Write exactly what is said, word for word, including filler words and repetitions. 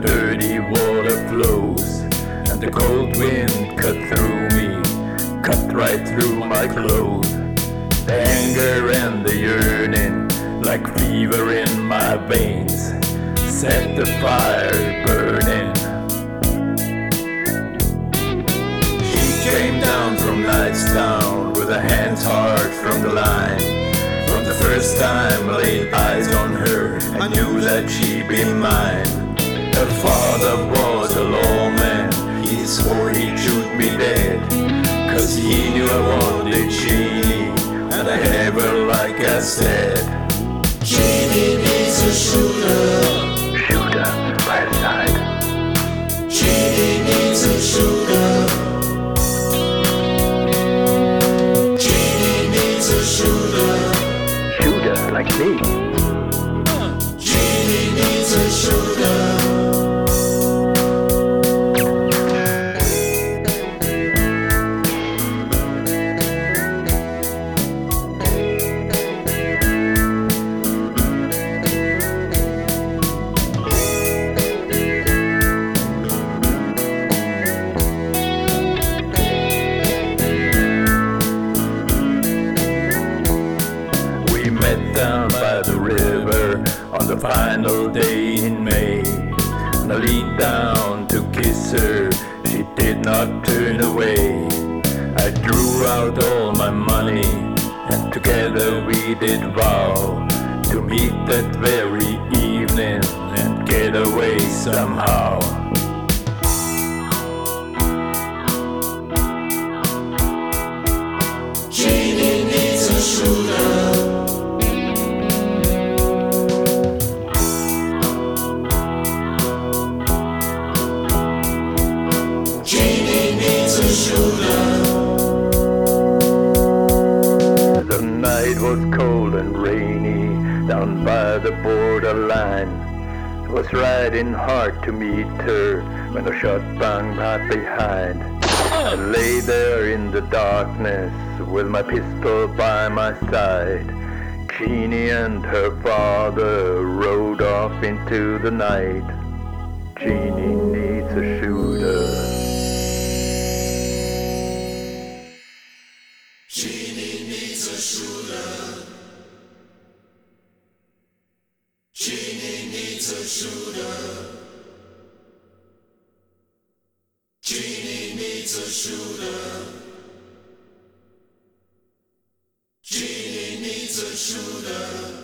dirty water flows, and the cold wind cut through me, cut right through my clothes. The anger and the yearning, like fever in my veins, set the fire burning. She came down from Knightstown with her hands hard from the line. From the first time I laid eyes on her, I knew that she'd be mine. Her father was a lawman, he swore he'd shoot me dead, 'cause he knew I wanted Jeannie, and I have her like I said. Jeannie needs a shooter. Shooter, right side. Jeannie needs a shooter. Jeannie needs a shooter. Shooter, like me. Jeannie needs a shooter. Met down by the river on the final day in May, and I leaned down to kiss her, she did not turn away. I drew out all my money, and together we did vow to meet that very evening and get away somehow. Jeannie needs a shooter. The night was cold and rainy down by the borderline. It was riding hard to meet her when the shot banged right behind. I lay there in the darkness with my pistol by my side. Jeannie and her father rode off into the night. Jeannie needs a shooter. Jeannie needs a shooter. Jeannie needs a shooter. Jeannie needs a shooter. Jeannie needs a shooter.